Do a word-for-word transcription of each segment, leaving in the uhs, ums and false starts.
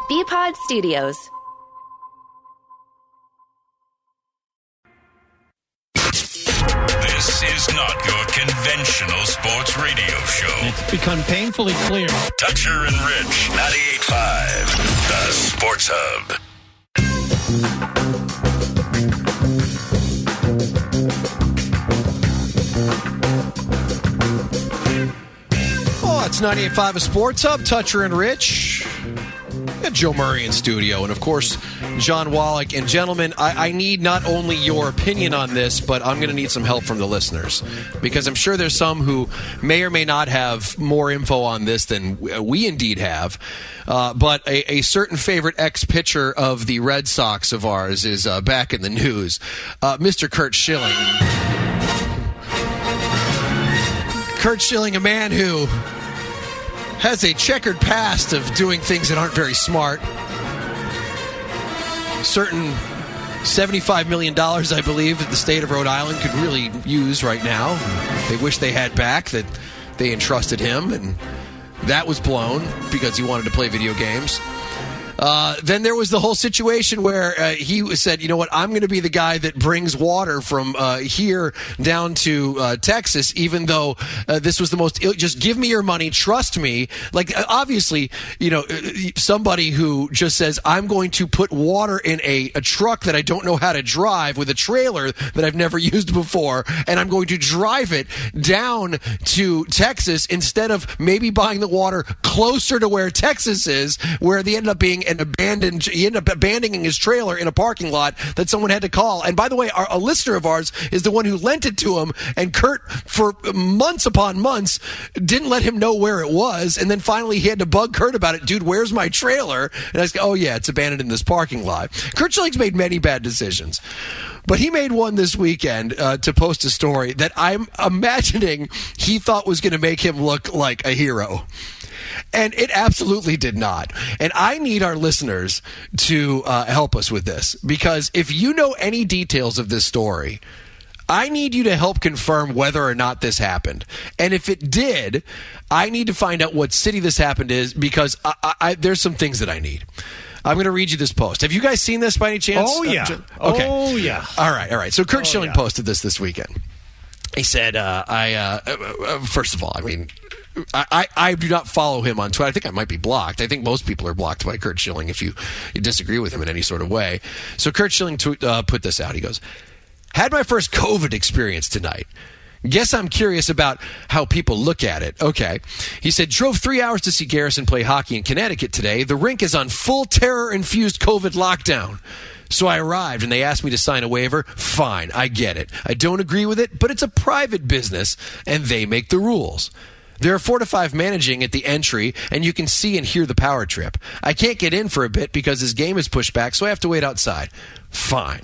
B-Pod Studios. This is not your conventional sports radio show. It's become painfully clear. Toucher and Rich, ninety-eight point five, the Sports Hub. Oh, it's ninety-eight point five, a Sports Hub. Toucher and Rich. Got Joe Murray in studio, and of course, John Wallach. And gentlemen, I, I need not only your opinion on this, but I'm going to need some help from the listeners, because I'm sure there's some who may or may not have more info on this than we indeed have. Uh, but a, a certain favorite ex-pitcher of the Red Sox of ours is uh, back in the news, uh, Mister Curt Schilling. Curt Schilling, a man who has a checkered past of doing things that aren't very smart. Certain seventy-five million dollars, I believe, that the state of Rhode Island could really use right now. They wish they had back, that they entrusted him, and that was blown because he wanted to play video games. Uh, then there was the whole situation where uh, he said, you know what, I'm going to be the guy that brings water from uh, here down to uh, Texas, even though uh, this was the most, just give me your money, trust me. Like, obviously, you know, somebody who just says, I'm going to put water in a, a truck that I don't know how to drive with a trailer that I've never used before, and I'm going to drive it down to Texas instead of maybe buying the water closer to where Texas is, where they ended up being and abandoned. He ended up abandoning his trailer in a parking lot that someone had to call. And by the way, our, a listener of ours is the one who lent it to him, and Curt, for months upon months, didn't let him know where it was. And then finally he had to bug Curt about it. Dude, where's my trailer? And I said, oh yeah, it's abandoned in this parking lot. Curt Schilling's made many bad decisions, but he made one this weekend uh, to post a story that I'm imagining he thought was going to make him look like a hero. And it absolutely did not. And I need our listeners to uh, help us with this, because if you know any details of this story, I need you to help confirm whether or not this happened. And if it did, I need to find out what city this happened is, because I, I, I, there's some things that I need. I'm going to read you this post. Have you guys seen this by any chance? Oh, yeah. Uh, okay. Oh, yeah. All right, all right. So Curt oh, Schilling yeah. posted this this weekend. He said, uh, I, uh, uh, first of all, I mean, I, I, I do not follow him on Twitter. I think I might be blocked. I think most people are blocked by Curt Schilling if you, you disagree with him in any sort of way. So Curt Schilling t- uh, put this out. He goes, had my first COVID experience tonight. Guess I'm curious about how people look at it. Okay. He said, drove three hours to see Garrison play hockey in Connecticut today. The rink is on full terror-infused COVID lockdown. So I arrived, and they asked me to sign a waiver. Fine, I get it. I don't agree with it, but it's a private business, and they make the rules. There are four to five managing at the entry, and you can see and hear the power trip. I can't get in for a bit because his game is pushed back, so I have to wait outside. Fine.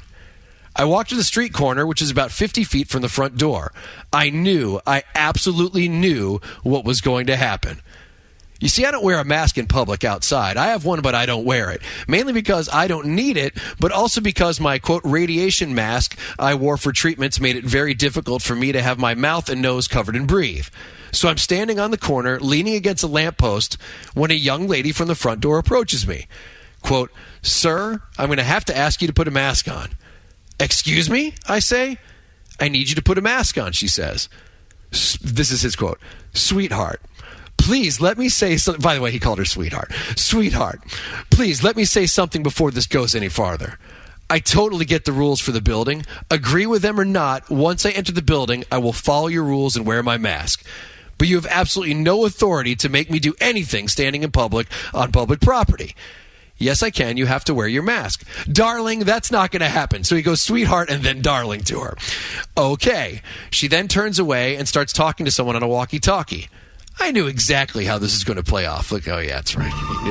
I walked to the street corner, which is about fifty feet from the front door. I knew, I absolutely knew what was going to happen. You see, I don't wear a mask in public outside. I have one, but I don't wear it. Mainly because I don't need it, but also because my, quote, radiation mask I wore for treatments made it very difficult for me to have my mouth and nose covered and breathe. So I'm standing on the corner, leaning against a lamppost, when a young lady from the front door approaches me. Quote, sir, I'm going to have to ask you to put a mask on. Excuse me, I say. I need you to put a mask on, she says. This is his quote. Sweetheart. Please let me say something. By the way, he called her sweetheart. Sweetheart, please let me say something before this goes any farther. I totally get the rules for the building. Agree with them or not, once I enter the building, I will follow your rules and wear my mask. But you have absolutely no authority to make me do anything standing in public on public property. Yes, I can. You have to wear your mask. Darling, that's not going to happen. So he goes, sweetheart, and then darling to her. Okay. She then turns away and starts talking to someone on a walkie-talkie. I knew exactly how this is going to play off. Look, oh yeah, that's right. He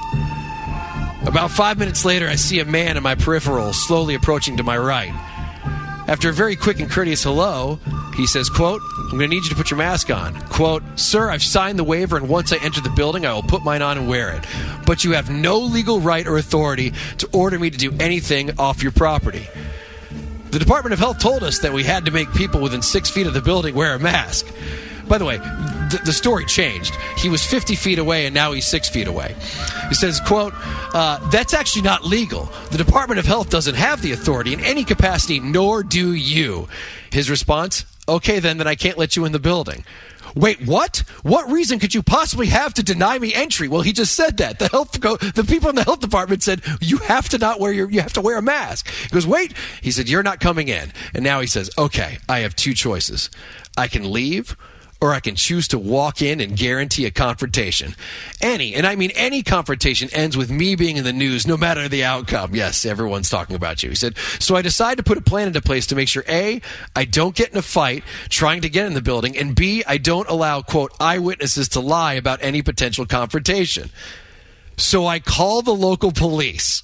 knew. About five minutes later, I see a man in my peripheral slowly approaching to my right. After a very quick and courteous hello, he says, quote, I'm going to need you to put your mask on. Quote, sir, I've signed the waiver, and once I enter the building, I will put mine on and wear it. But you have no legal right or authority to order me to do anything off your property. The Department of Health told us that we had to make people within six feet of the building wear a mask. By the way, the, the story changed. He was fifty feet away, and now he's six feet away. He says, quote, uh, that's actually not legal. The Department of Health doesn't have the authority in any capacity, nor do you. His response, okay, then, then I can't let you in the building. Wait, what? What reason could you possibly have to deny me entry? Well, he just said that. The health, the people in the health department said you have to not wear your, you have to wear a mask. He goes, wait. He said, you're not coming in. And now he says, okay, I have two choices. I can leave, or I can choose to walk in and guarantee a confrontation. Any, and I mean any confrontation, ends with me being in the news, no matter the outcome. Yes, everyone's talking about you. He said, so I decided to put a plan into place to make sure, A, I don't get in a fight trying to get in the building, and B, I don't allow, quote, eyewitnesses to lie about any potential confrontation. So I call the local police.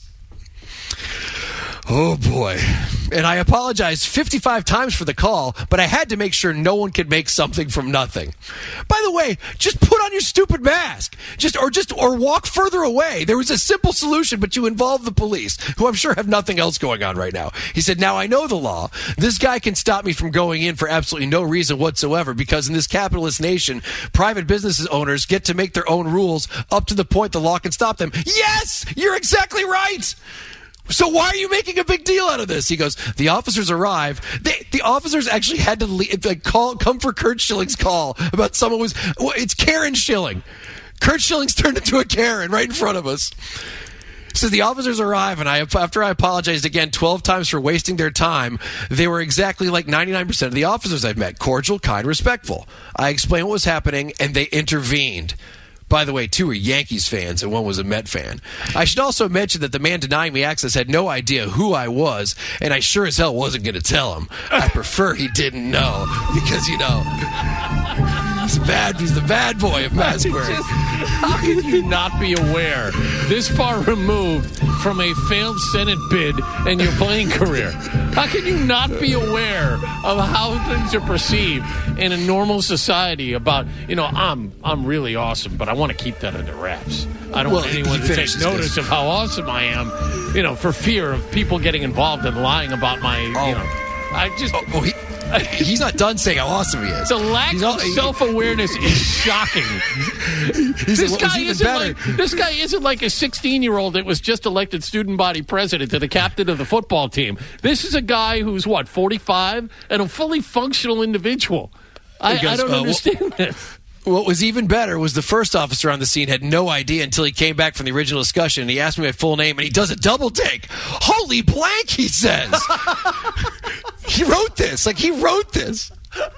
Oh, boy. And I apologized fifty-five times for the call, but I had to make sure no one could make something from nothing. By the way, just put on your stupid mask. Just or just or walk further away. There was a simple solution, but you involved the police, who I'm sure have nothing else going on right now. He said, now I know the law. This guy can stop me from going in for absolutely no reason whatsoever, because in this capitalist nation, private business owners get to make their own rules up to the point the law can stop them. Yes! You're exactly right! So why are you making a big deal out of this? He goes, the officers arrive. They, the officers actually had to leave, like, call, come for Curt Schilling's call about someone was, well, it's Karen Schilling. Curt Schilling's turned into a Karen right in front of us. So the officers arrive, and I, after I apologized again twelve times for wasting their time, they were exactly like ninety-nine percent of the officers I've met. Cordial, kind, respectful. I explained what was happening, and they intervened. By the way, two were Yankees fans and one was a Met fan. I should also mention that the man denying me access had no idea who I was, and I sure as hell wasn't going to tell him. I prefer he didn't know, because, you know, he's, a bad, he's the bad boy of mask wearing. How can you not be aware, this far removed from a failed Senate bid and your playing career? How can you not be aware of how things are perceived in a normal society about, you know, I'm I'm really awesome, but I want to keep that under wraps. I don't well, want anyone to take notice of how awesome I am, you know, for fear of people getting involved and lying about my, oh. you know, I just... Oh, oh, he, he's not done saying how awesome he is. The lack he's of all, self-awareness is shocking. He this, said, guy isn't like, this guy isn't like a sixteen-year-old that was just elected student body president to the captain of the football team. This is a guy who's, what, forty-five? And a fully functional individual. I, goes, I don't uh, understand well, this. What was even better was the first officer on the scene had no idea until he came back from the original discussion, and he asked me my full name, and he does a double take. Holy blank, he says. He wrote this. Like, he wrote this.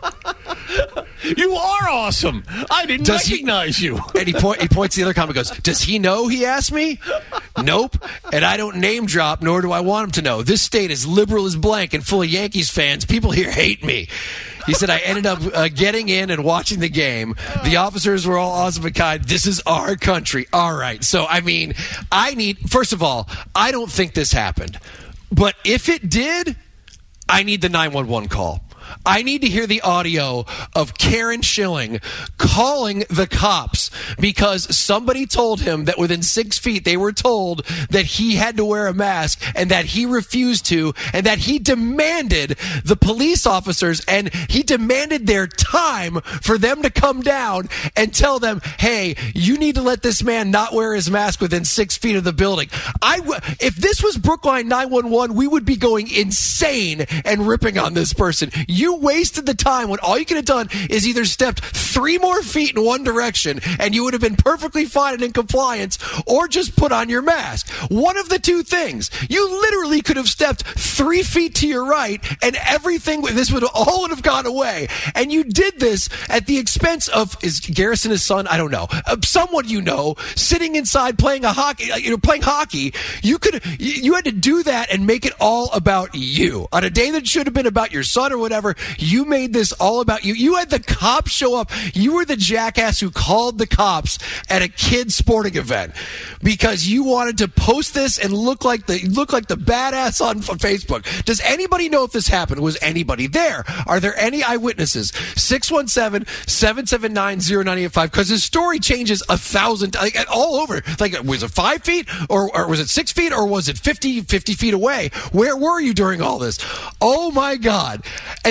You are awesome. I didn't does recognize he, you. And he, point, he points to the other comic and goes, does he know, he asked me? Nope. And I don't name drop, nor do I want him to know. This state is liberal as blank and full of Yankees fans. People here hate me. He said, I ended up uh, getting in and watching the game. The officers were all awesome and kind. This is our country. All right. So, I mean, I need, first of all, I don't think this happened. But if it did, I need the nine one one call. I need to hear the audio of Karen Schilling calling the cops because somebody told him that within six feet they were told that he had to wear a mask and that he refused to, and that he demanded the police officers and he demanded their time for them to come down and tell them, hey, you need to let this man not wear his mask within six feet of the building. I w- if this was Brookline nine one one, we would be going insane and ripping on this person. You wasted the time when all you could have done is either stepped three more feet in one direction and you would have been perfectly fine and in compliance, or just put on your mask. One of the two things. You literally could have stepped three feet to your right and everything, this would all would have gone away. And you did this at the expense of, is Garrison his son? I don't know. Of someone you know, sitting inside playing a hockey, you know, playing hockey. You could, you had to do that and make it all about you. On a day that should have been about your son or whatever, you made this all about you. You had the cops show up. You were the jackass who called the cops at a kid's sporting event because you wanted to post this and look like the look like the badass on Facebook. Does anybody know if this happened? Was anybody there? Are there any eyewitnesses? six one seven, seven seven nine, zero nine eight five, because his story changes a thousand, like, all over. Like, was it five feet or, or was it six feet or was it fifty, fifty feet away? Where were you during all this? Oh my God. And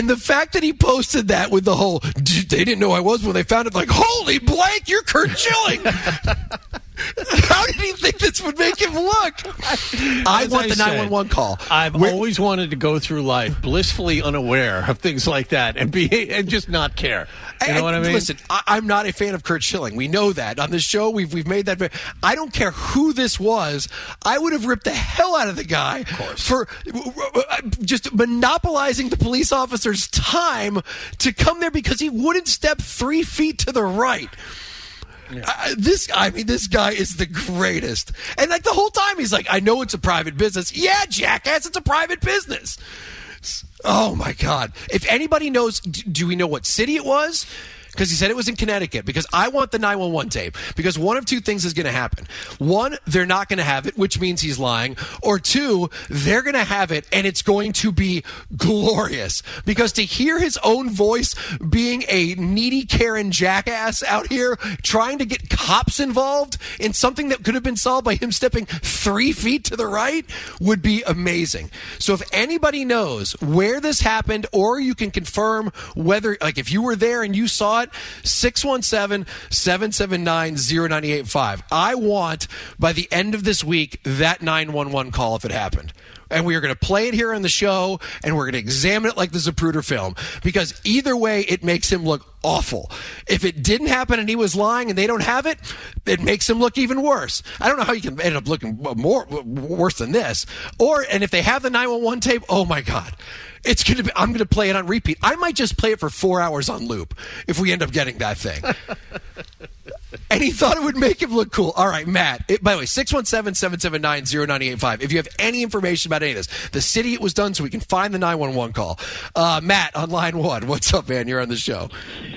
And the fact that he posted that with the whole, they didn't know I was when they found it, like, holy blank, you're Curt Schilling. How did he think this would make him look? I As want I the said, nine one one call. I've We're- always wanted to go through life blissfully unaware of things like that and be and just not care. You know what I mean? Listen, I, I'm not a fan of Curt Schilling. We know that. On this show, we've we've made that. I don't care who this was. I would have ripped the hell out of the guy for just monopolizing the police officer's time to come there because he wouldn't step three feet to the right. Yeah. Uh, this, I mean, this guy is the greatest. And like the whole time, he's like, I know it's a private business. Yeah, jackass, it's a private business. Oh, my God. If anybody knows, do we know what city it was? Because he said it was in Connecticut. Because I want the nine one one tape. Because one of two things is going to happen. One, they're not going to have it, which means he's lying. Or two, they're going to have it, and it's going to be glorious. Because to hear his own voice being a needy Karen jackass out here trying to get cops involved in something that could have been solved by him stepping three feet to the right would be amazing. So if anybody knows where this happened, or you can confirm whether, like if you were there and you saw it, six one seven, seven seven nine, zero nine eight five. I want, by the end of this week, that nine one one call if it happened. And we are going to play it here on the show, and we're going to examine it like the Zapruder film. Because either way, it makes him look awful. If it didn't happen and he was lying and they don't have it, it makes him look even worse. I don't know how you can end up looking more worse than this. Or, and if they have the nine one one tape, oh my God. It's going to be, I'm going to play it on repeat. I might just play it for four hours on loop if we end up getting that thing. And he thought it would make him look cool. All right, Matt. It, by the way, six one seven, seven seven nine, zero nine eight five. If you have any information about any of this, the city it was done so we can find the nine one one call. Uh, Matt on line one. What's up, man? You're on the show.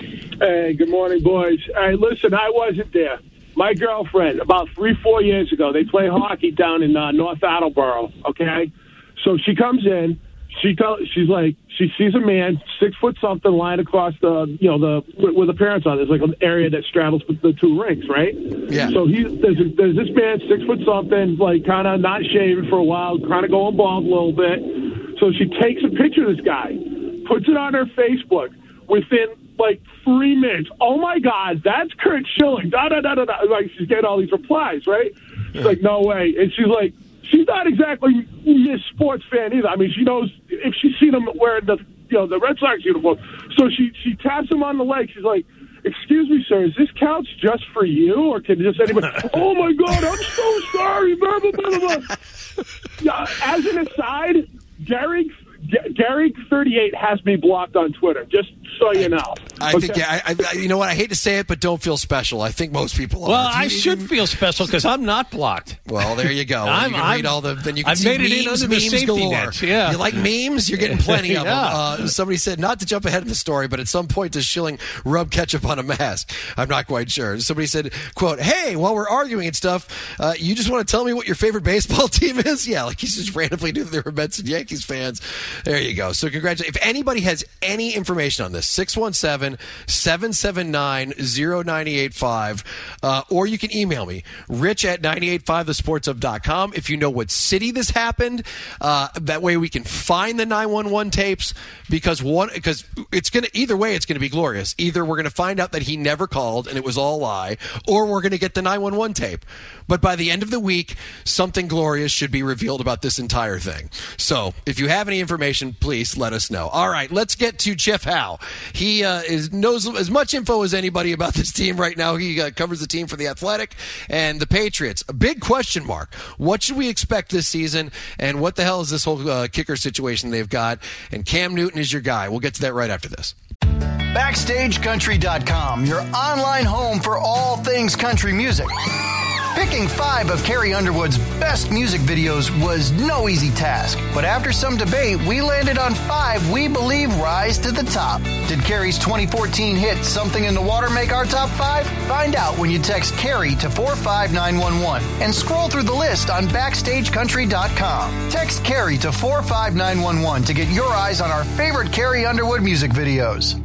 Hey, good morning, boys. All right, listen, I wasn't there. My girlfriend, about three, four years ago, they play hockey down in uh, North Attleboro, okay? So she comes in. She tell, she's like, she sees a man, six foot something, lying across the, you know, the where the parents are. There's like an area that straddles the two rinks, right? Yeah. So he there's, a, there's this man, six foot something, like kind of not shaving for a while, kind of going bald a little bit. So she takes a picture of this guy, puts it on her Facebook. Within like three minutes, oh my God, that's Curt Schilling. Da da da da da. Like she's getting all these replies, right? She's like, no way, and she's like. She's not exactly Miss Sports fan either. I mean, she knows if she's seen him wearing the, you know, the Red Sox uniform. So she she taps him on the leg. She's like, "Excuse me, sir, is this couch just for you, or can just anybody?" Oh my God, I'm so sorry. Blah, blah, blah, blah. Yeah, as an aside, Gary Gary thirty-eight has me blocked on Twitter. Just so you know. I okay. think, yeah, I, I, you know what? I hate to say it, but don't feel special. I think most people are. Well, I should feel special because I'm not blocked. Well, there you go. I'm, you can I'm, read all the. Then you can I've see made memes, it in under memes the safety galore. net. Yeah. You like memes? You're getting plenty of yeah. them. Uh, somebody said not to jump ahead of the story, but at some point does Schilling rub ketchup on a mask? I'm not quite sure. Somebody said, "quote Hey, while we're arguing and stuff, uh, you just want to tell me what your favorite baseball team is?" Yeah, like he's just randomly knew that they were Mets and Yankees fans. There you go. So congratulations. If anybody has any information on this, six one seven, seven seven nine, zero nine eight five, uh, or you can email me, rich at nine eight five the sports hub dot com. If you know what city this happened, uh, that way we can find the nine one one tapes, because one, because it's going to, either way, it's going to be glorious. Either we're going to find out that he never called and it was all a lie, or we're going to get the nine one one tape. But by the end of the week, something glorious should be revealed about this entire thing. So if you have any information, please let us know. All right, let's get to Jeff Howe. He uh, is knows as much info as anybody about this team right now. He uh, covers the team for The Athletic and the Patriots. A big question mark. What should we expect this season, and what the hell is this whole uh, kicker situation they've got? And Cam Newton is your guy. We'll get to that right after this. Backstage Country dot com, your online home for all things country music. Picking five of Carrie Underwood's best music videos was no easy task, but after some debate, we landed on five we believe rise to the top. Did Carrie's twenty fourteen hit Something in the Water make our top five? Find out when you text Carrie to four five nine one one and scroll through the list on Backstage Country dot com. Text Carrie to four five nine one one to get your eyes on our favorite Carrie Underwood music videos.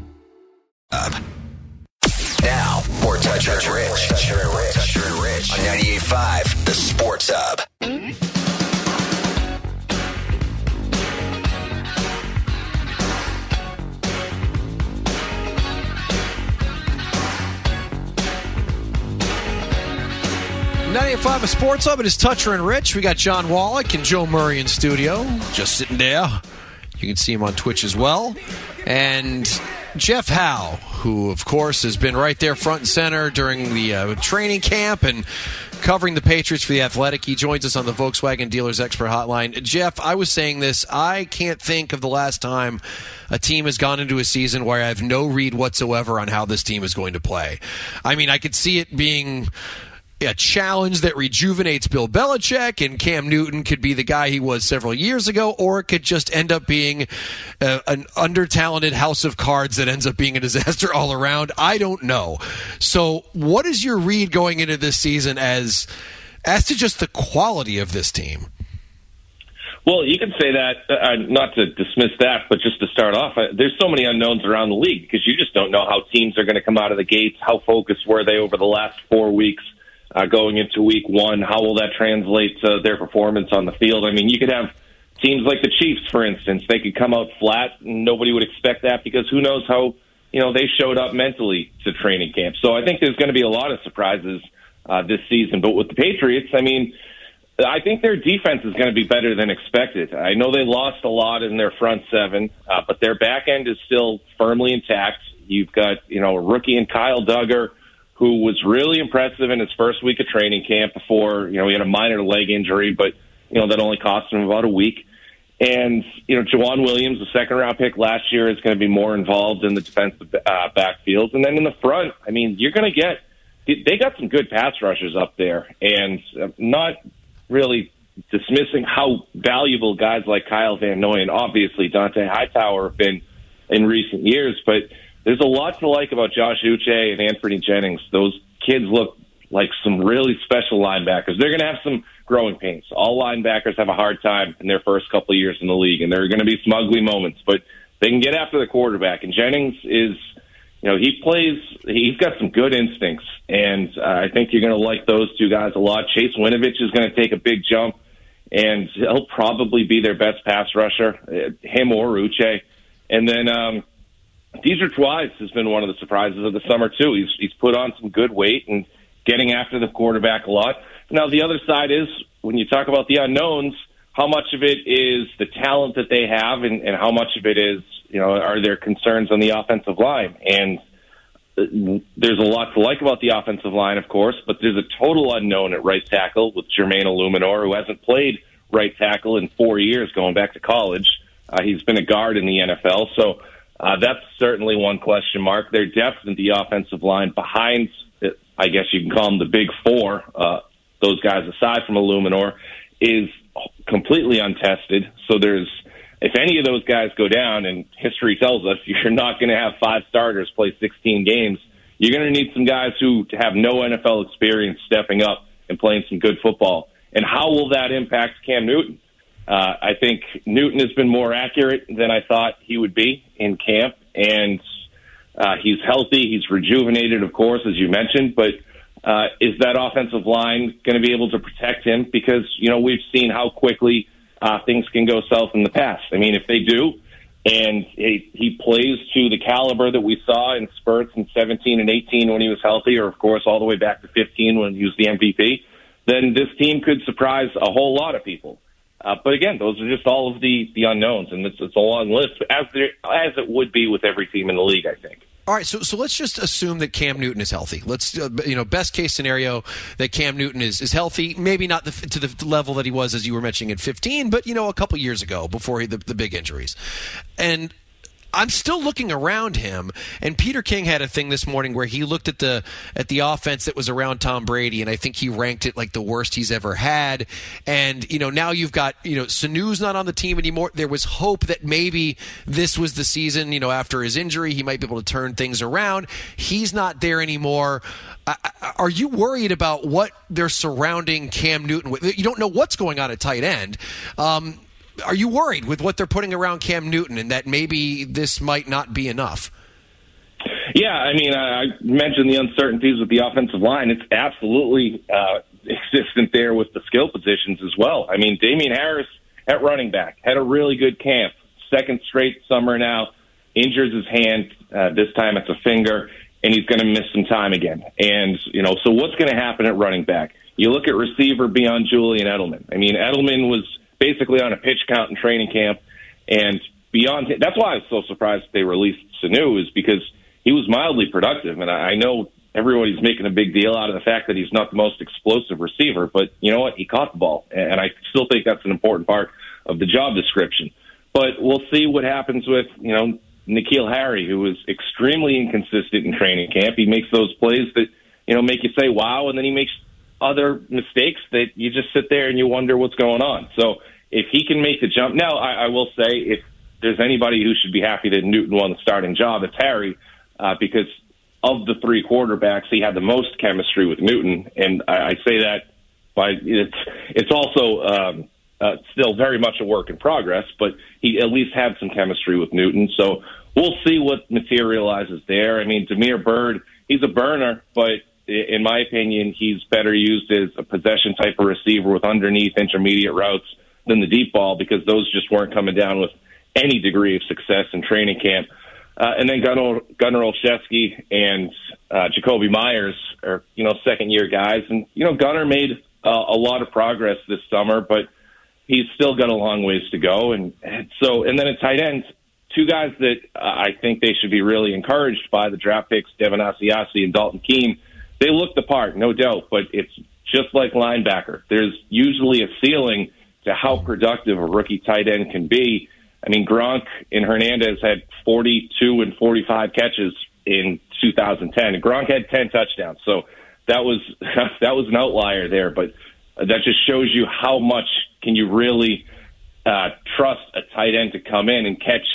Up. Now, more Touch and Rich. Touch and Rich. Touch and Rich. On ninety-eight point five, The Sports Hub. ninety-eight point five of Sports Hub. It is Toucher and Rich. We got John Wallach and Joe Murray in studio, just sitting there. You can see him on Twitch as well. And Jeff Howe, who, of course, has been right there front and center during the uh, training camp and covering the Patriots for The Athletic. He joins us on the Volkswagen Dealers Expert Hotline. Jeff, I was saying this. I can't think of the last time a team has gone into a season where I have no read whatsoever on how this team is going to play. I mean, I could see it being a challenge that rejuvenates Bill Belichick, and Cam Newton could be the guy he was several years ago, or it could just end up being uh, an under-talented house of cards that ends up being a disaster all around. I don't know. So what is your read going into this season as as to just the quality of this team? Well, you can say that, uh, not to dismiss that, but just to start off, uh, there's so many unknowns around the league because you just don't know how teams are going to come out of the gates. How focused were they over the last four weeks? Uh, going into week one, how will that translate to their performance on the field? I mean, you could have teams like the Chiefs, for instance. They could come out flat, and nobody would expect that because who knows how, you know, they showed up mentally to training camp. So I think there's going to be a lot of surprises uh, this season. But with the Patriots, I mean, I think their defense is going to be better than expected. I know they lost a lot in their front seven, uh, but their back end is still firmly intact. You've got, you know, a rookie in Kyle Duggar, who was really impressive in his first week of training camp before, you know, he had a minor leg injury, but, you know, that only cost him about a week. And, you know, Jawan Williams, the second-round pick last year, is going to be more involved in the defensive uh, backfield. And then in the front, I mean, you're going to get – they got some good pass rushers up there. And uh, not really dismissing how valuable guys like Kyle Van Noy and obviously Dante Hightower have been in recent years, but – there's a lot to like about Josh Uche and Anthony Jennings. Those kids look like some really special linebackers. They're going to have some growing pains. All linebackers have a hard time in their first couple of years in the league, and there are going to be some ugly moments, but they can get after the quarterback. And Jennings is, you know, he plays, he's got some good instincts, and uh, I think you're going to like those two guys a lot. Chase Winovich is going to take a big jump, and he'll probably be their best pass rusher, him or Uche. And then, um, Deidre Wise has been one of the surprises of the summer, too. He's he's put on some good weight and getting after the quarterback a lot. Now, the other side is, when you talk about the unknowns, how much of it is the talent that they have and, and how much of it is, you know, are there concerns on the offensive line? And there's a lot to like about the offensive line, of course, but there's a total unknown at right tackle with Jermaine Illuminor, who hasn't played right tackle in four years going back to college. Uh, he's been a guard in the N F L, so Uh, that's certainly one question mark. Their depth in the offensive line behind, I guess you can call them the big four, uh, those guys aside from Illuminor, is completely untested. So there's, if any of those guys go down, and history tells us you're not going to have five starters play sixteen games, you're going to need some guys who have no N F L experience stepping up and playing some good football. And how will that impact Cam Newton? Uh, I think Newton has been more accurate than I thought he would be in camp, and uh, he's healthy. He's rejuvenated, of course, as you mentioned, but uh, is that offensive line going to be able to protect him? Because, you know, we've seen how quickly uh, things can go south in the past. I mean, if they do, and he, he plays to the caliber that we saw in spurts in seventeen and eighteen when he was healthy, or, of course, all the way back to fifteen when he was the M V P, then this team could surprise a whole lot of people. Uh, but again, those are just all of the, the unknowns, and it's, it's a long list, as there, as it would be with every team in the league, I think. All right, so so let's just assume that Cam Newton is healthy. Let's uh, you know, best case scenario that Cam Newton is, is healthy. Maybe not the, to the level that he was, as you were mentioning, at fifteen, but you know, a couple years ago before he, the, the big injuries, and I'm still looking around him, and Peter King had a thing this morning where he looked at the at the offense that was around Tom Brady, and I think he ranked it like the worst he's ever had. And you know, now you've got, you know, Sanu's not on the team anymore. There was hope that maybe this was the season, you know, after his injury, he might be able to turn things around. He's not there anymore. Uh, are you worried about what they're surrounding Cam Newton with? You don't know what's going on at tight end. Um, Are you worried with what they're putting around Cam Newton and that maybe this might not be enough? Yeah, I mean, I mentioned the uncertainties with the offensive line. It's absolutely uh, existent there with the skill positions as well. I mean, Damian Harris at running back had a really good camp. Second straight summer now, injures his hand. Uh, this time it's a finger, and he's going to miss some time again. And, you know, so what's going to happen at running back? you look at receiver beyond Julian Edelman. I mean, Edelman was basically on a pitch count in training camp, and beyond that's why I was so surprised they released Sanu, is because he was mildly productive. And I, I know everybody's making a big deal out of the fact that he's not the most explosive receiver, but you know what? He caught the ball, and I still think that's an important part of the job description. But we'll see what happens with, you know, N'Keal Harry, who was extremely inconsistent in training camp. He makes those plays that, you know, make you say, wow, and then he makes other mistakes that you just sit there and you wonder what's going on. So if he can make the jump, now I, I will say if there's anybody who should be happy that Newton won the starting job, it's Harry, uh, because of the three quarterbacks, he had the most chemistry with Newton, and I, I say that by it's it's also um, uh, still very much a work in progress, but he at least had some chemistry with Newton. So we'll see what materializes there. I mean, Damiere Byrd, he's a burner, but in my opinion, he's better used as a possession type of receiver with underneath intermediate routes than the deep ball, because those just weren't coming down with any degree of success in training camp. Uh, and then Gunnar, Gunnar Olszewski and uh, Jacoby Myers are, you know, second-year guys. And, you know, Gunnar made uh, a lot of progress this summer, but he's still got a long ways to go. And, and so, and then at tight ends, two guys that uh, I think they should be really encouraged by, the draft picks, Devin Asiasi and Dalton Keene. They look the part, no doubt, but it's just like linebacker. There's usually a ceiling to how productive a rookie tight end can be. I mean, Gronk and Hernandez had forty-two and forty-five catches in two thousand ten. And Gronk had ten touchdowns, so that was that was an outlier there. But that just shows you how much can you really uh, trust a tight end to come in and catch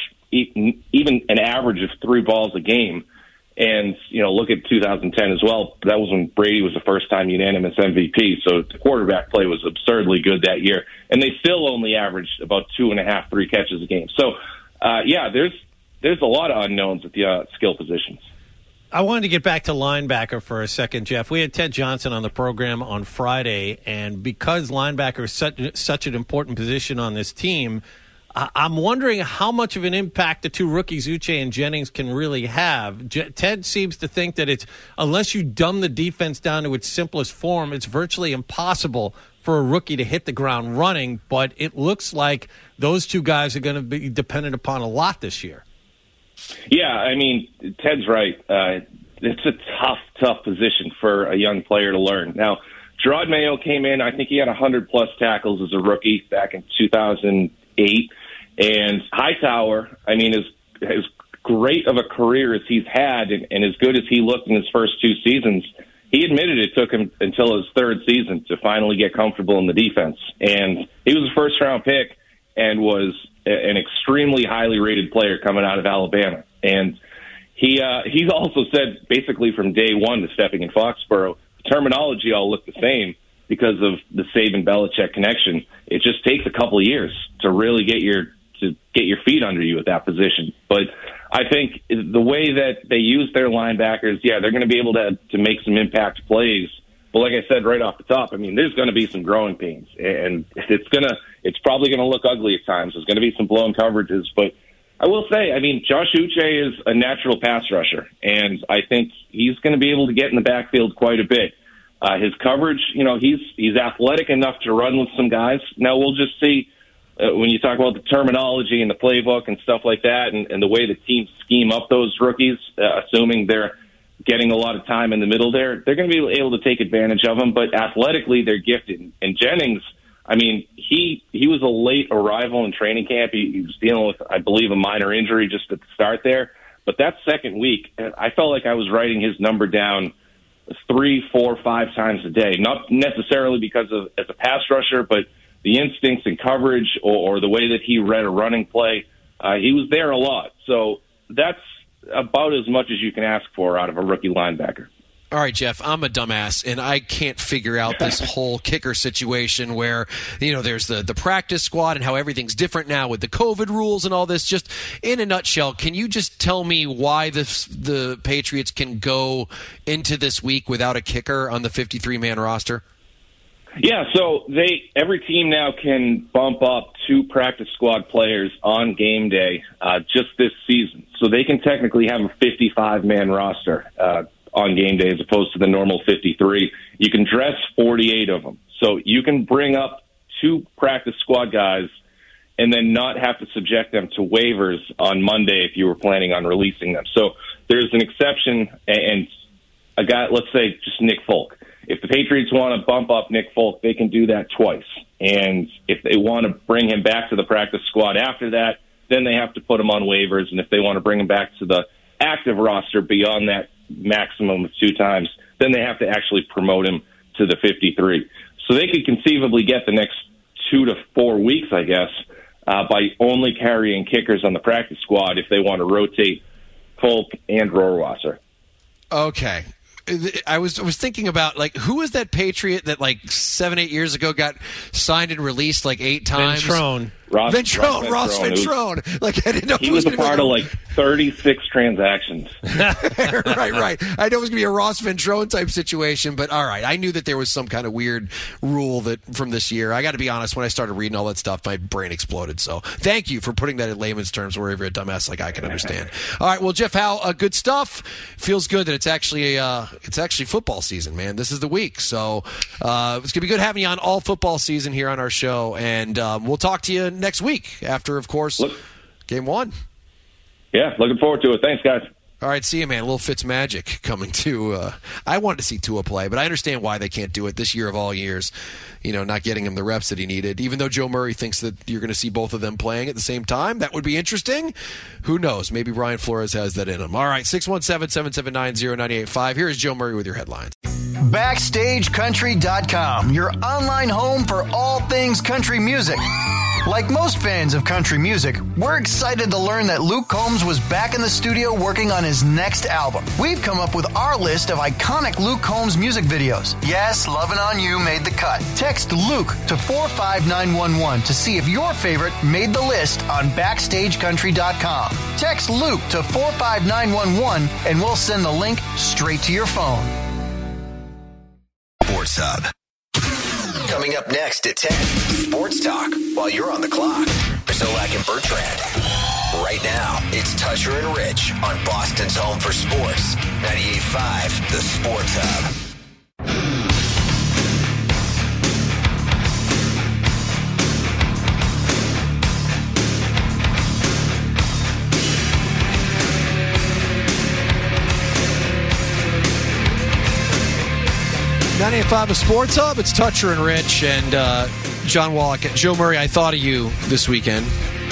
even an average of three balls a game. And, you know, look at two thousand ten as well. That was when Brady was the first-time unanimous M V P, so the quarterback play was absurdly good that year. And they still only averaged about two and a half, three catches a game. So, uh, yeah, there's there's a lot of unknowns at the uh, skill positions. I wanted to get back to linebacker for a second, Jeff. We had Ted Johnson on the program on Friday, and because linebacker is such, such an important position on this team, I'm wondering how much of an impact the two rookies, Uche and Jennings, can really have. J- Ted seems to think that it's, unless you dumb the defense down to its simplest form, it's virtually impossible for a rookie to hit the ground running, but it looks like those two guys are going to be dependent upon a lot this year. Yeah, I mean, Ted's right. Uh, it's a tough, tough position for a young player to learn. Now, Gerard Mayo came in, I think he had one hundred plus tackles as a rookie back in two thousand eight. And Hightower, I mean, as, as great of a career as he's had and, and as good as he looked in his first two seasons, he admitted it took him until his third season to finally get comfortable in the defense. And he was a first-round pick and was a, an extremely highly rated player coming out of Alabama. And he uh, he's also said basically from day one to stepping in Foxborough, the terminology all looked the same because of the Saban-Belichick connection. It just takes a couple of years to really get your to get your feet under you at that position. But I think the way that they use their linebackers, yeah, they're going to be able to to make some impact plays. But like I said right off the top, I mean, there's going to be some growing pains, and it's gonna it's probably going to look ugly at times. There's going to be some blown coverages, but I will say, I mean, Josh Uche is a natural pass rusher, and I think he's going to be able to get in the backfield quite a bit. Uh, his coverage, you know, he's he's athletic enough to run with some guys. Now we'll just see. Uh, when you talk about the terminology and the playbook and stuff like that, and, and the way the teams scheme up those rookies, uh, assuming they're getting a lot of time in the middle there, they're going to be able to take advantage of them. But athletically, they're gifted. And Jennings, I mean, he he was a late arrival in training camp. He, he was dealing with, I believe, a minor injury just at the start there. But that second week, I felt like I was writing his number down three, four, five times a day. Not necessarily because of as a pass rusher, but the instincts and coverage or, or the way that he read a running play, uh, he was there a lot. So that's about as much as you can ask for out of a rookie linebacker. All right, Jeff, I'm a dumbass, and I can't figure out this whole kicker situation where, you know, there's the, the practice squad and how everything's different now with the COVID rules and all this. Just in a nutshell, can you just tell me why this, the Patriots can go into this week without a kicker on the fifty-three man roster? Yeah, so they every team now can bump up two practice squad players on game day uh, just this season. So they can technically have a fifty-five man roster. Uh, on game day as opposed to the normal fifty-three. You can dress forty-eight of them. So you can bring up two practice squad guys and then not have to subject them to waivers on Monday if you were planning on releasing them. So there's an exception, and a guy, let's say just Nick Folk. If the Patriots want to bump up Nick Folk, they can do that twice. And if they want to bring him back to the practice squad after that, then they have to put him on waivers. And if they want to bring him back to the active roster beyond that maximum of two times, then they have to actually promote him to the fifty-three. So they could conceivably get the next two to four weeks, I guess, uh, by only carrying kickers on the practice squad if they want to rotate Folk and Rohrwasser. Okay. I was I was thinking about, like, who was that Patriot that, like, seven, eight years ago got signed and released, like, eight times? Ventrone. Ross Ventrone, Ross Ventrone. Was, like, I didn't know he was, was a part be, of, like, thirty-six transactions. right, right. I know it was going to be a Ross Ventrone type situation, but all right. I knew that there was some kind of weird rule that from this year. I got to be honest, when I started reading all that stuff, my brain exploded. So thank you for putting that in layman's terms where every dumbass like I can understand. All right, well, Jeff Howe, uh, good stuff. Feels good that it's actually a, uh, it's actually football season, man. This is the week. So uh, it's going to be good having you on all football season here on our show, and um, we'll talk to you next week after, of course, Look, game one. Yeah, looking forward to it. Thanks, guys. All right, see you, man. A little Fitz magic coming to. Uh, I wanted to see Tua play, but I understand why they can't do it this year of all years. You know, not getting him the reps that he needed. Even though Joe Murray thinks that you're going to see both of them playing at the same time, that would be interesting. Who knows? Maybe Brian Flores has that in him. All right, six one seven, seven seven nine, zero nine eight five. Here is Joe Murray with your headlines. Backstage Country dot com, your online home for all things country music. Like most fans of country music, we're excited to learn that Luke Combs was back in the studio working on his next album. We've come up with our list of iconic Luke Combs music videos. Yes, Lovin' On You made the cut. Text Luke to four five nine one one to see if your favorite made the list on Backstage Country dot com. Text Luke to four five nine one one and we'll send the link straight to your phone. Sports Hub. Coming up next at ten, Sports Talk while you're on the clock. Zolak and Bertrand. Right now, it's Tusher and Rich on Boston's home for sports. ninety-eight point five, the Sports Hub. ninety-eight point five, the Sports Hub. It's Toucher and Rich and uh, John Wallach. Joe Murray, I thought of you this weekend.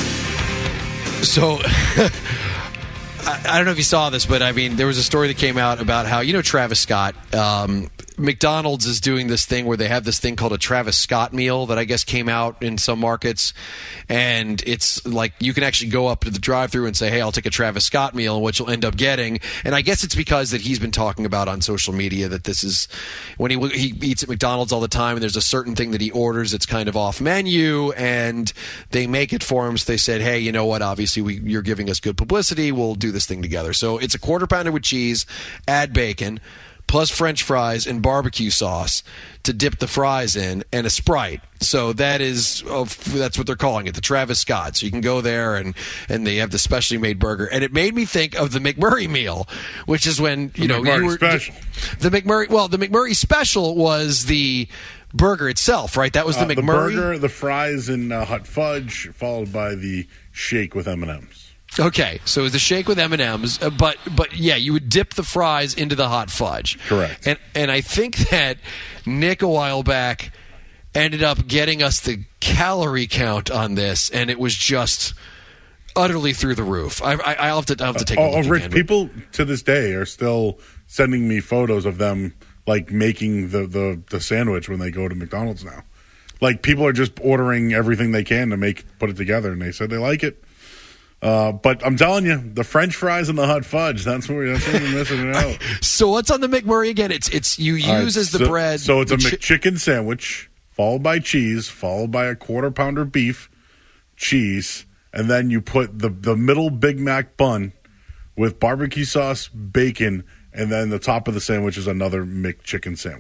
So, I, I don't know if you saw this, but I mean, there was a story that came out about how, you know, Travis Scott, um, McDonald's is doing this thing where they have this thing called a Travis Scott meal that I guess came out in some markets. And it's like you can actually go up to the drive-thru and say, hey, I'll take a Travis Scott meal, and what you'll end up getting. And I guess it's because that he's been talking about on social media that this is when he he eats at McDonald's all the time, and there's a certain thing that he orders that's kind of off menu, and they make it for him. So they said, hey, you know what? Obviously, we, you're giving us good publicity. We'll do this thing together. So it's a quarter pounder with cheese, add bacon, plus French fries and barbecue sauce to dip the fries in, and a Sprite. So that is oh, that's what they're calling it, the Travis Scott. So you can go there, and, and they have the specially made burger. And it made me think of the McMurray meal, which is when, you the know, McMurray you were, special. The, the McMurray, well, the McMurray special was the burger itself, right? That was the uh, McMurray. The burger, the fries, and uh, hot fudge, followed by the shake with M and M's. Okay, so it was the shake with M and M's, uh, but but yeah, you would dip the fries into the hot fudge. Correct. And and I think that Nick a while back ended up getting us the calorie count on this, and it was just utterly through the roof. I I I'll have to I'll have to take Uh, a look oh, Rich, again. people to this day are still sending me photos of them like making the, the, the sandwich when they go to McDonald's now. Like people are just ordering everything they can to make put it together, and they said they like it. Uh, but I'm telling you, the French fries and the hot fudge, that's where, that's where you're missing it out. So what's on the McMurray again? It's it's you use Right, as the so, bread. So it's a chi- McChicken sandwich, followed by cheese, followed by a quarter pounder beef, cheese, and then you put the, the middle Big Mac bun with barbecue sauce, bacon, and then the top of the sandwich is another McChicken sandwich.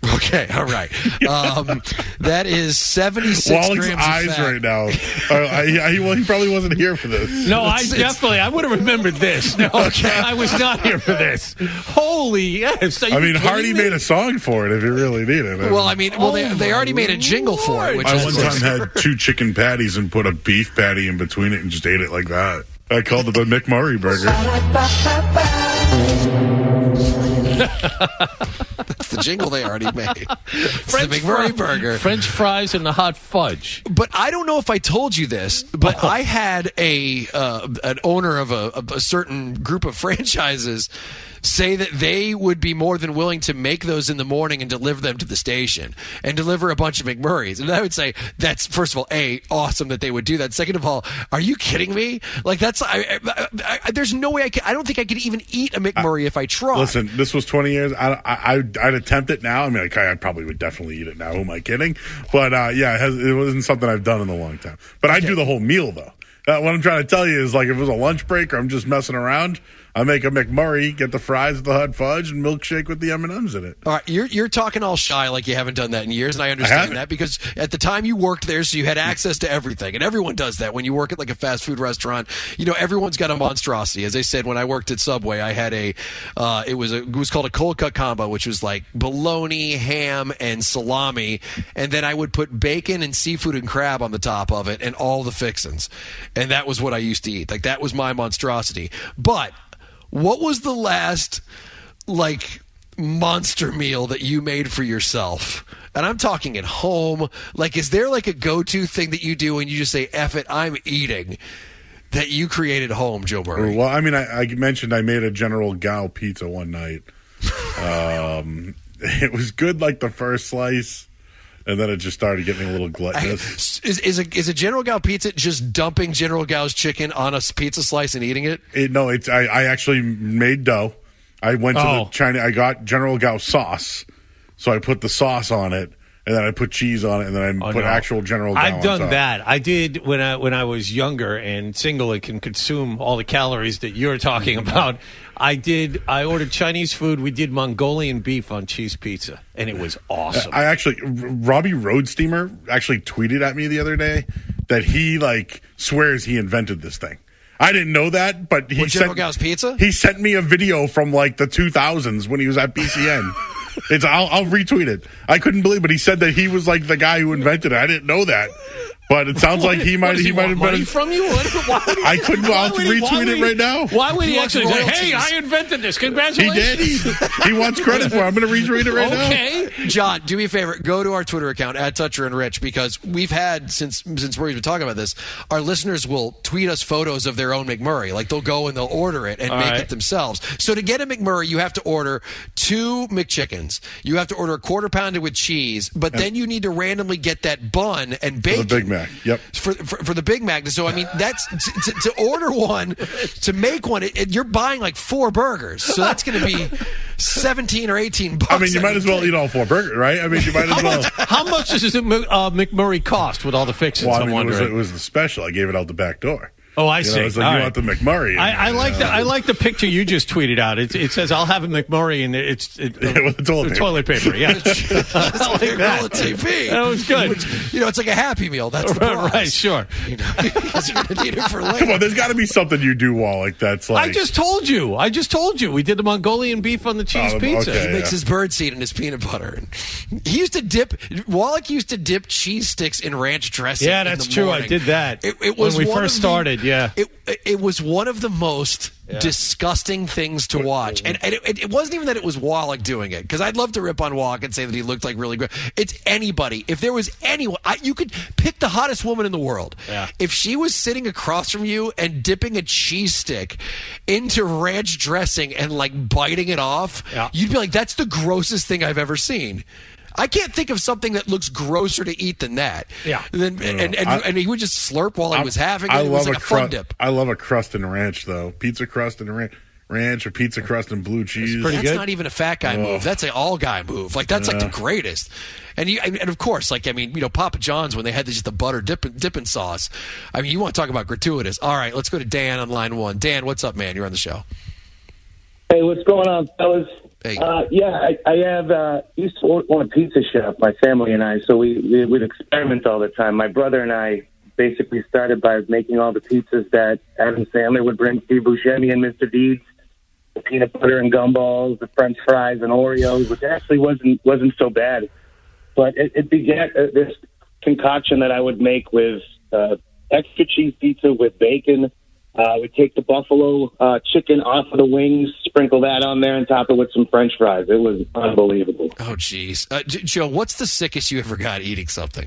Okay, all right. Um, that is seventy-six Wallach's grams eyes of fat. right now. Uh, I, I, well, he probably wasn't here for this. No, I It's- definitely, I would have remembered this. No, Okay. I was not here for this. Holy yes. Are you I mean, kidding Hardy me? made a song for it if you really need it. Well, I mean, well, they, Oh, they already my made a jingle for it, which I is one time had two chicken patties and put a beef patty in between it and just ate it like that. I called it the McMurray burger. That's the jingle they already made. It's French the McMurray fry- burger. French fries and the hot fudge. But I don't know if I told you this, but Oh. I had a uh, an owner of a, of a certain group of franchises say that they would be more than willing to make those in the morning and deliver them to the station and deliver a bunch of McMurrays. And I would say that's, first of all, A, awesome that they would do that. Second of all, are you kidding me? Like, that's, I, I, I, there's no way I could, I don't think I could even eat a McMurray if I tried. Listen, this was twenty years. I, I, I'd, I'd attempt it now. I mean, I, I probably would definitely eat it now. Who am I kidding? But uh, yeah, it, has, it wasn't something I've done in a long time. But I do the whole meal, though. Uh, what I'm trying to tell you is, like, if it was a lunch break or I'm just messing around, I make a McMurray, get the fries with the hot fudge, and milkshake with the M and M's in it. All right, you're you're talking all shy like you haven't done that in years, and I understand haven't. that because at the time you worked there, so you had access to everything, and everyone does that when you work at like a fast food restaurant. You know, everyone's got a monstrosity. As I said, when I worked at Subway, I had a uh, it was a it was called a cold cut combo, which was like bologna, ham, and salami, and then I would put bacon and seafood and crab on the top of it, and all the fixins, and that was what I used to eat. Like that was my monstrosity, but. What was the last, like, monster meal that you made for yourself? And I'm talking at home. Like, is there, like, a go-to thing that you do and you just say, F it, I'm eating, that you created at home, Joe Murray? Well, I mean, I, I mentioned I made a General Gao pizza one night. Um, it was good, like, the first slice. And then it just started getting a little gluttonous. Is, is, a, is a General Gao pizza just dumping General Gao's chicken on a pizza slice and eating it? It, no, it's I, I actually made dough. I went to Oh. the China. I got General Gao sauce, so I put the sauce on it, and then I put cheese on it, and then I Oh, put no. actual General Gao. I've on done top. that. I did when I when I was younger and single and can consume all the calories that you're talking about. I did. I ordered Chinese food. We did Mongolian beef on cheese pizza, and it was awesome. I actually, Robbie Roadsteamer actually tweeted at me the other day that he like swears he invented this thing. I didn't know that, but he What, General sent Gao's pizza? He sent me a video from like the two thousands when he was at B C N. It's I'll, I'll retweet it. I couldn't believe, but he said that he was like the guy who invented it. I didn't know that, but it sounds like he What, might does he might want have money been. from you. What, why would he, I couldn't. why I'll would he- why retweet would it he- right now. Why would he, He wants actually say, "Hey, royalties." I invented this. He Congratulations." did. He, he wants credit for it. I'm going to retweet it right now. Okay. John, do me a favor. Go to our Twitter account at Toucher and Rich because we've had since since Murray's been talking about this. Our listeners will tweet us photos of their own McMurray. Like they'll go and they'll order it and All make right. it themselves. So to get a McMurray, you have to order two McChickens. You have to order a quarter pounder with cheese, but then you need to randomly get that bun and The bacon. Big Mac. Yep. For, for, for the Big Mac. So, I mean, that's to, to, to order one, to make one, it, it- you're buying like four burgers. So that's going to be seventeen or eighteen bucks. I mean, you might as well eat all four burgers, right? I mean, you might as well. How much does this uh, McMurray cost with all the fixings? Well, I I'm mean, it was, wondering. it was the special. I gave it out the back door. Oh, I You know, see. it's like All you right. want the McMurray. in I, there, I you like know? the I like the picture you just tweeted out. It, it says I'll have a McMurray and it's it, Yeah, with the toilet paper. toilet paper. Yeah, That's I like what that. on T V. That was good. Which, you know, it's like a Happy Meal. That's the prize. Right, sure. You know, because you're going to need it for later. Come on, there's got to be something you do, Wallach. That's like I just told you. I just told you. We did the Mongolian beef on the cheese Oh, pizza. okay. He makes Yeah. his bird seed in his peanut butter. And he used to dip. Wallach used to dip cheese sticks in ranch dressing. Yeah, in that's the true. morning. I did that It, it was when we one first of the- started. Yeah. it it was one of the most disgusting things to watch, and, and it, it wasn't even that it was Wallach doing it because I'd love to rip on Wallach and say that he looked like really great. It's anybody. If there was anyone, I, you could pick the hottest woman in the world. Yeah. If she was sitting across from you and dipping a cheese stick into ranch dressing and like biting it off, Yeah. you'd be like, "That's the grossest thing I've ever seen." I can't think of something that looks grosser to eat than that. Yeah. Then and, and, and, I- and he would just slurp while he was having it. I It was love like a, a fun crust. dip. I love a crust and ranch though. Pizza crust and ranch, ranch or pizza crust and blue cheese. pretty That's good. not even a fat guy move. That's an all guy move. Like that's like the greatest. And you and of course, like I mean, you know, Papa John's when they had just the butter dipping dipping sauce. I mean, you want to talk about gratuitous? All right, let's go to Dan on line one. Dan, what's up, man? You're on the show. Hey, what's going on, fellas? Hey. Uh, yeah, I, I have uh, used to own a pizza shop, my family and I, so we, we would experiment all the time. My brother and I basically started by making all the pizzas that Adam Sandler would bring, Steve Buscemi and Mister Deeds, the peanut butter and gumballs, the French fries and Oreos, which actually wasn't wasn't so bad. But it, it began uh, this concoction that I would make with uh, extra cheese pizza with bacon. Uh, we take the buffalo uh, chicken off of the wings, sprinkle that on there, and top it with some French fries. It was unbelievable. Oh, jeez. Uh, J- Joe, what's the sickest you ever got eating something?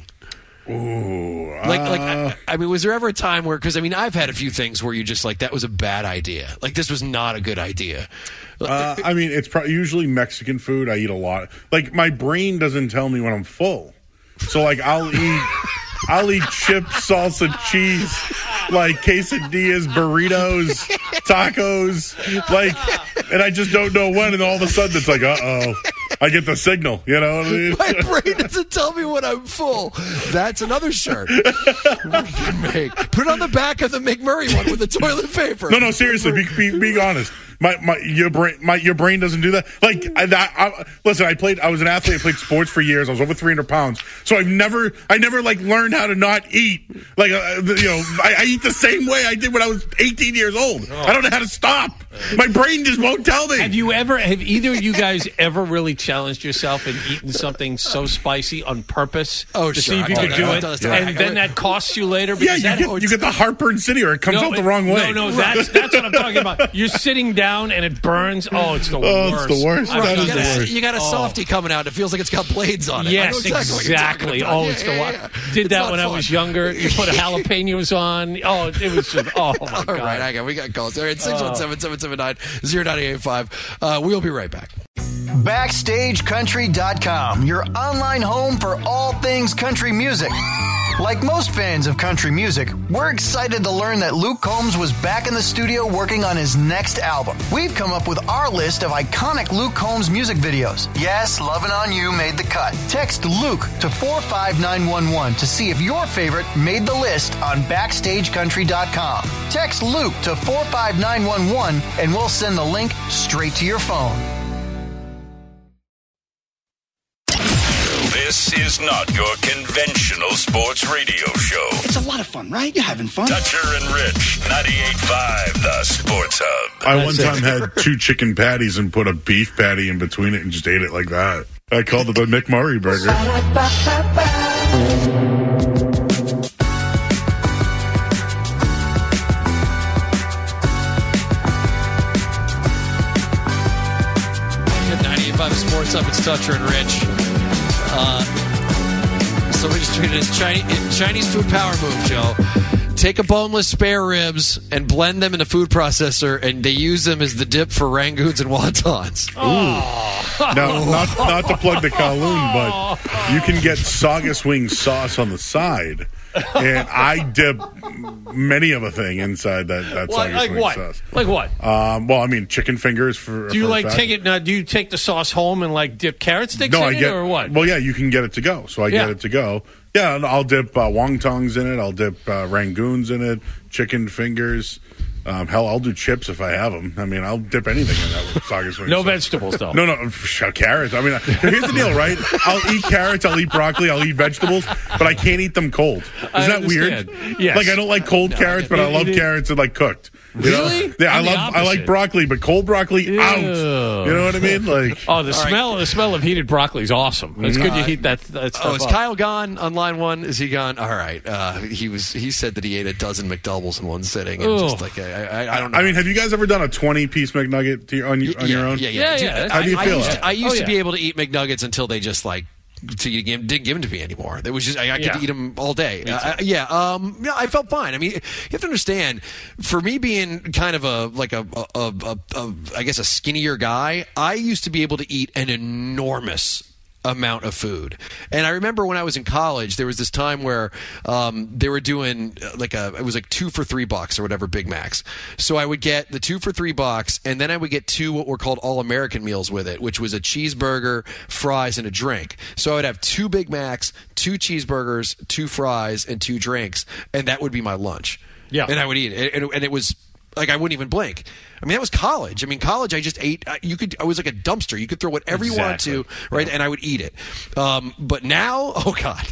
Ooh. Like, uh, like I, I mean, was there ever a time where, because, I mean, I've had a few things where you just like, that was a bad idea. Like, this was not a good idea. Uh, I mean, it's pro- usually Mexican food. I eat a lot. Like, my brain doesn't tell me when I'm full. So, like, I'll eat... I'll eat chips, salsa, cheese, like quesadillas, burritos, tacos, like, and I just don't know when, and all of a sudden it's like, uh-oh, I get the signal, you know what I mean? My brain doesn't tell me when I'm full. That's another shirt we can make. Put it on the back of the McMurray one with the toilet paper. No, no, seriously, be, be, be honest. My, my, your brain, my, your brain doesn't do that. Like, I, I, listen, I played, I was an athlete, I played sports for years. I was over three hundred pounds. So I've never, I never, like, learned how to not eat. Like, uh, you know, I, I eat the same way I did when I was eighteen years old. I don't know how to stop. My brain just won't tell me. Have you ever, have either of you guys ever really challenged yourself and eaten something so spicy on purpose Oh, to sure. see if you I- could I- do I- it? I- I- And then that costs you later? Yeah, Because you that, get, you get the heartburn city, or it comes no, out the it- wrong way. No, no, that's that's what I'm talking about. You're sitting down and it burns. Oh, it's the Oh, worst. it's the worst. I've That done is you the got, a, worst. you got a softie coming out. It feels like it's got blades on it. I know Yes, exactly. what you're talking exactly. about. Oh, Yeah, it's yeah, the yeah. one. Did It's that not when I fun. was younger. You put jalapenos on. Oh, it was just. Oh my All god. right, I got. We got calls. All right, six one seven seven seven nine zero nine eight five. Uh, we'll be right back. Backstage Country dot com, your online home for all things country music. Like most fans of country music, we're excited to learn that Luke Combs was back in the studio working on his next album. We've come up with our list of iconic Luke Combs music videos. Yes, Lovin' On You made the cut. Text Luke to four five nine one one to see if your favorite made the list on Backstage Country dot com. Text Luke to four five nine one one and we'll send the link straight to your phone. This is not your conventional sports radio show. It's a lot of fun, right? You're having fun. Dutcher and Rich, ninety-eight point five, the Sports Hub. I one time had two chicken patties and put a beef patty in between it and just ate it like that. I called it the McMurray burger. ninety-eight point five Sports Hub. It's Dutcher and Rich. Uh, somebody just tweeted it's Chinese, Chinese food power move, Joe. Take a boneless spare ribs and blend them in a food processor, and they use them as the dip for rangoons and wontons. Now, not not to plug the Kowloon, but you can get Saugus Wing sauce on the side, and I dip many of a thing inside that that Like, Saugus like Wing what? sauce. Like what? Um, well, I mean, chicken fingers for. Do you for like fat. take it now? Do you take the sauce home and like dip carrot sticks No, in I it get. or what? Well, yeah, you can get it to go. So I Yeah. get it to go. Yeah, and I'll dip uh, wontons in it. I'll dip uh, rangoons in it. Chicken fingers. Um, hell, I'll do chips if I have them. I mean, I'll dip anything in that with Saugus Wing No sauce. vegetables though. No, no, sh- carrots. I mean, here's the deal, right? I'll eat carrots, I'll eat broccoli, I'll eat vegetables, but I can't eat them cold. Isn't I that weird? understand. Yes. Like, I don't like cold carrots, but I love it- carrots that like cooked. You Really? know? Yeah, I I'm the love. I like opposite. broccoli, but cold broccoli out. Ew. You know what I mean? Like, Oh, the smell! The smell of heated broccoli is awesome. It's good you heat that. that stuff Oh, is up. Kyle gone on line one? Is he gone? All right. Uh, he was. He said that he ate a dozen McDoubles in one sitting, and Ugh. just like I, I, I don't know. I mean, have you guys ever done a twenty-piece McNugget to your, on, you, on yeah, your own? Yeah, Yeah, yeah. yeah, that's- How do you I, feel? I used, to, I used Oh, to yeah. be able to eat McNuggets until they just like to you didn't give them to me anymore. It was just I, I could Yeah. eat them all day. Uh, yeah, um, yeah, I felt fine. I mean, you have to understand, for me being kind of a like a, a, a, a, a I guess a skinnier guy, I used to be able to eat an enormous amount of food. And I remember when I was in college, there was this time where um, they were doing uh, like a, it was like two for three bucks or whatever, Big Macs. So I would get the two for three bucks, and then I would get two what were called all-American meals with it, which was a cheeseburger, fries, and a drink. So I would have two Big Macs, two cheeseburgers, two fries, and two drinks, and that would be my lunch. Yeah. And I would eat it. And, and it was Like, I wouldn't even blink. I mean, that was college. I mean, college, I just ate. You could. I was like a dumpster. You could throw whatever exactly. you wanted to, right? Yeah. And I would eat it. Um, but now, oh God,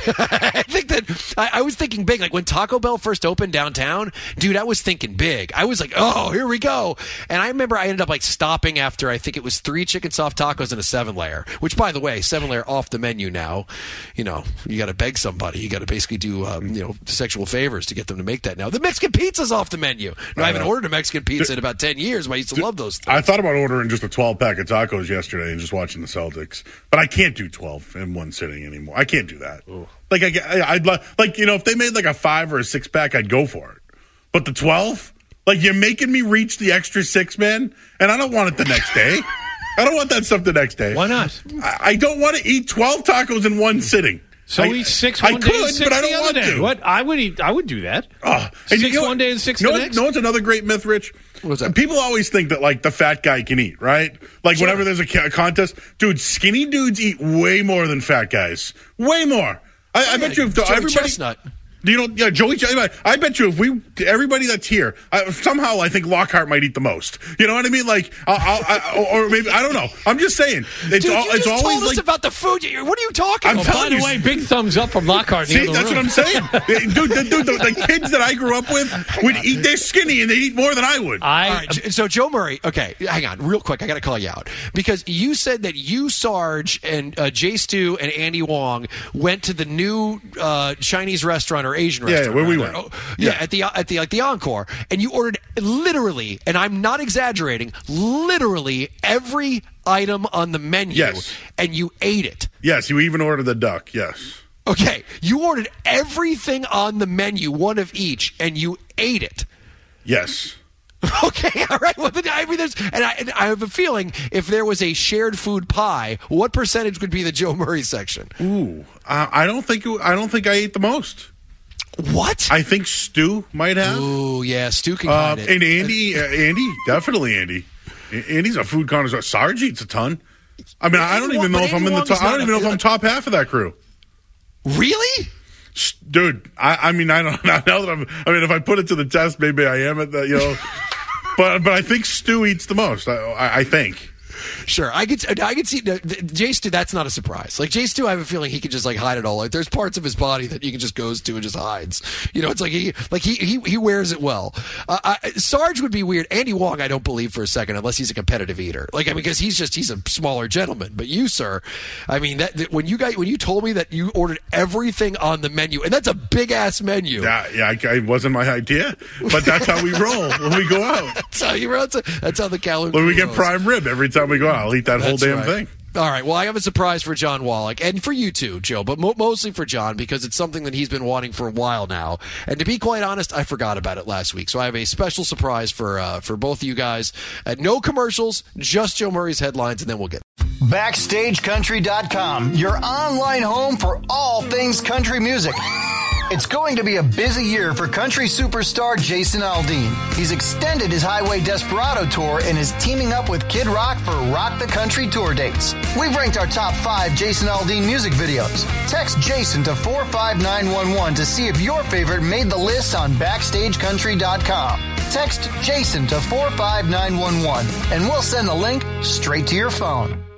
I think that I, I was thinking big. Like when Taco Bell first opened downtown, dude, I was thinking big. I was like, oh, here we go. And I remember I ended up like stopping after I think it was three chicken soft tacos and a seven layer. Which, by the way, seven layer off the menu now. You know, you got to beg somebody. You got to basically do um, you know sexual favors to get them to make that now. The Mexican pizza's off the menu. No, I, I haven't ordered a Mexican pizza in about ten years, but I used to love those things. I thought about ordering just a twelve pack of tacos yesterday and just watching the Celtics, but I can't do twelve in one sitting anymore. I can't do that. Ooh. Like I, I'd like you know if they made like a five or a six pack, I'd go for it. But the twelve, like you're making me reach the extra six, man, and I don't want it the next day. I don't want that stuff the next day. Why not? I, I don't want to eat twelve tacos in one sitting. So I, eat six one I day could, and six but I the don't other want day. to. What? I would eat. I would do that. Oh, six you know, one day and six no, the next. No, it's another great myth, Rich. What's that? People always think that like the fat guy can eat, right? Like sure. whenever there's a ca- contest, dude, skinny dudes eat way more than fat guys. Way more. I, I yeah, bet you if Joey everybody. Chestnut. You know, yeah, Joey. I bet you if we, everybody that's here, I, somehow I think Lockhart might eat the most. You know what I mean? Like, I'll, I'll, I, or maybe I don't know. I'm just saying. It's Dude, all, you it's just always told us like about the food. What are you talking I'm about? By the you, way, big thumbs up from Lockhart. See, that's room. what I'm saying, dude. The, dude the, the kids that I grew up with would eat. They're skinny and they eat more than I would. I, all right, so Joe Murray. Okay, hang on, real quick. I got to call you out because you said that you, Sarge, and uh, Jay Stu and Andy Wong went to the new uh, Chinese restaurant or Asian yeah, restaurant. Yeah, where we right? went. Oh, yeah, yeah, at the at the like the Encore, and you ordered literally, and I'm not exaggerating, literally every item on the menu. Yes. And you ate it. Yes, you even ordered the duck. Yes. Okay, you ordered everything on the menu, one of each, and you ate it. Yes. Okay, all right. Well, I mean, there's, and I, and I have a feeling if there was a shared food pie, what percentage would be the Joe Murray section? Ooh, uh, I don't think I don't think I ate the most. What? I think Stu might have. Ooh, yeah, Stu can uh, get it. And Andy, uh, Andy, definitely Andy. Andy's a food connoisseur. Sarge eats a ton. I mean, I don't even know if I'm in the top. I don't even know if I'm top half of that crew. Really? Dude, I, I mean, I don't know. Now that I'm, I mean, if I put it to the test, maybe I am at the, you know. but but I think Stu eats the most. I, I, I think. Sure, I could. I could see Jay Stu. That's not a surprise. Like Jay Stu, I have a feeling he could just like hide it all. Like there's parts of his body that he can just goes to and just hides. You know, it's like he like he he, he wears it well. Uh, I, Sarge would be weird. Andy Wong, I don't believe for a second, unless he's a competitive eater. Like I mean, because he's just he's a smaller gentleman. But you, sir, I mean that, that when you got when you told me that you ordered everything on the menu, and that's a big ass menu. Yeah, yeah, I, it wasn't my idea, but that's how we roll when we go out. That's how you roll. That's how the calorie. When we get prime rib every time we go out, I'll eat that whole That's damn right. thing. All right. Well, I have a surprise for John Wallach and for you too, Joe, but mo- mostly for John because it's something that he's been wanting for a while now. And to be quite honest, I forgot about it last week. So I have a special surprise for uh, for both of you guys. Uh, no commercials, just Joe Murray's headlines, and then we'll get. Backstage Country dot com, your online home for all things country music. It's going to be a busy year for country superstar Jason Aldean. He's extended his Highway Desperado tour and is teaming up with Kid Rock for Rock the Country tour dates. We've ranked our top five Jason Aldean music videos. Text Jason to four five nine one one to see if your favorite made the list on Backstage Country dot com. Text Jason to four five nine one one and we'll send the link straight to your phone.